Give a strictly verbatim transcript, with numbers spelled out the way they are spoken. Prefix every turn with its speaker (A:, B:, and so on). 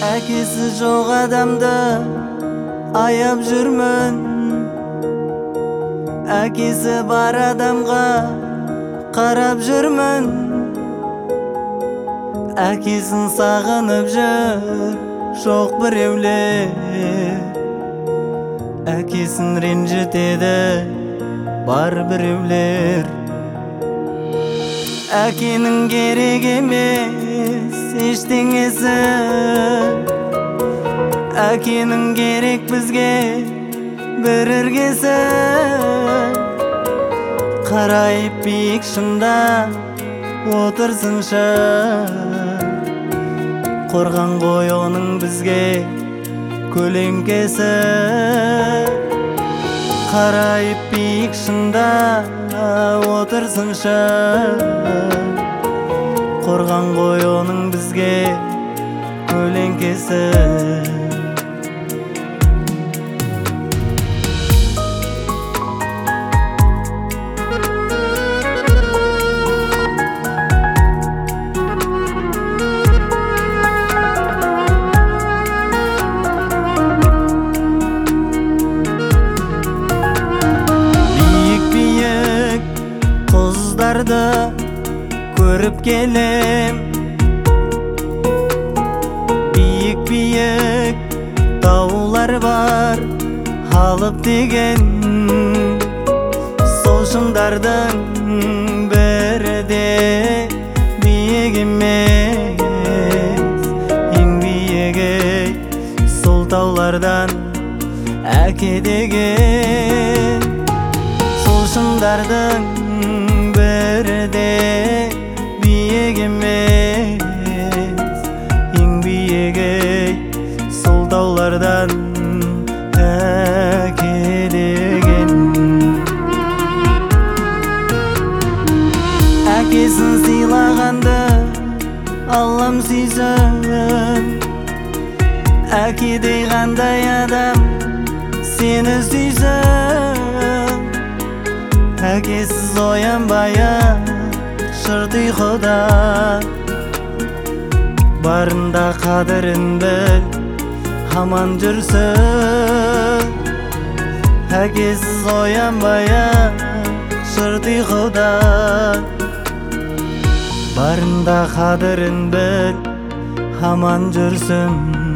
A: Әкесі жоқ адамды аяп жүрмін, әкесі бар адамға қарап жүрмін. Әкесін сағынып жүр жоқ біреулер, әкесін ренжітеді бар біреулер. Әкенің керек емес ештеңесі, әкенің керек бізге бір іргесі. Қарайып биік шыңда отырсыншы, қорған ғой оның бізге көлеңкесі. Қарайып биік шыңда отырсыншы, қорған ғой оның бізге көлеңкесі. Көріп келем, биік-биік таулар бар, алып деген. Сол шыңдардың бірі де биік емес, ең биігі сол таулардан әке деген. Сол шыңдардың бірі де биік емес, ең биігі сол таулардан әке деген. Әкесін сыйлағанды Аллам сүйсін, әкедей қандай адам сені сүйсін. Әкесіз оянбай-ақ шырт ұйқыдан, барында қадірін біл, аман жүрсін. Әкесіз оянбай-ақ шырт ұйқыдан, барында қадірін біл, аман жүрсін.